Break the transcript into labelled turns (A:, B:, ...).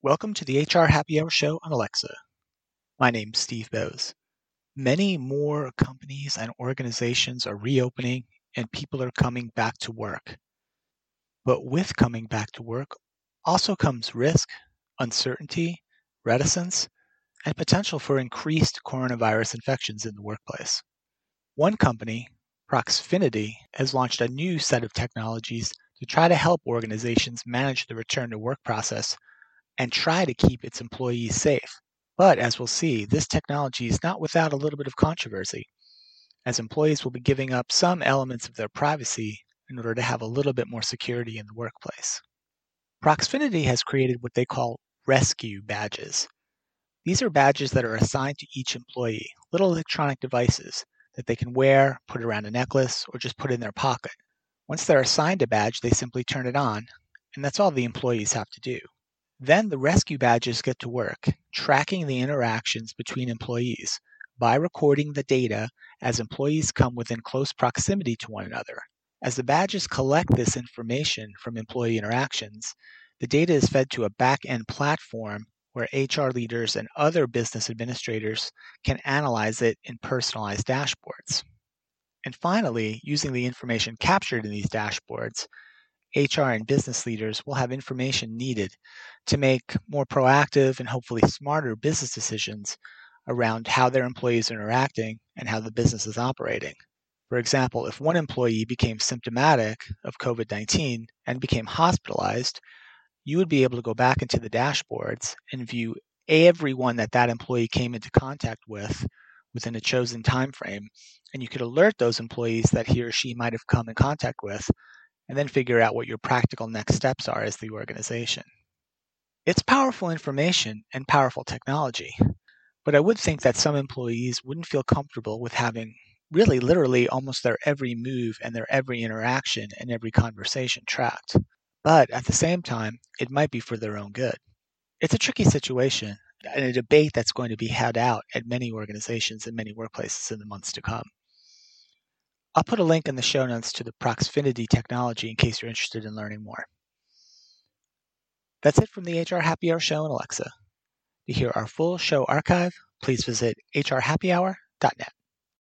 A: Welcome to the HR Happy Hour show on Alexa. My name's Steve Bowes. Many more companies and organizations are reopening and people are coming back to work. But with coming back to work also comes risk, uncertainty, reticence, and potential for increased coronavirus infections in the workplace. One company, Proxfinity, has launched a new set of technologies to try to help organizations manage the return to work process and try to keep its employees safe. But as we'll see, this technology is not without a little bit of controversy, as employees will be giving up some elements of their privacy in order to have a little bit more security in the workplace. Proxfinity has created what they call rescue badges. These are badges that are assigned to each employee, little electronic devices that they can wear, put around a necklace, or just put in their pocket. Once they're assigned a badge, they simply turn it on, and that's all the employees have to do. Then the rescue badges get to work, tracking the interactions between employees by recording the data as employees come within close proximity to one another. As the badges collect this information from employee interactions, the data is fed to a back-end platform where HR leaders and other business administrators can analyze it in personalized dashboards. And finally, using the information captured in these dashboards, HR and business leaders will have information needed to make more proactive and hopefully smarter business decisions around how their employees are interacting and how the business is operating. For example, if one employee became symptomatic of COVID-19 and became hospitalized, you would be able to go back into the dashboards and view everyone that employee came into contact with within a chosen time frame, and you could alert those employees that he or she might have come in contact with and then figure out what your practical next steps are as the organization. It's powerful information and powerful technology, but I would think that some employees wouldn't feel comfortable with having really literally almost their every move and their every interaction and every conversation tracked. But at the same time, it might be for their own good. It's a tricky situation and a debate that's going to be had out at many organizations and many workplaces in the months to come. I'll put a link in the show notes to the Proxfinity technology in case you're interested in learning more. That's it from the HR Happy Hour show on Alexa. To hear our full show archive, please visit hrhappyhour.net.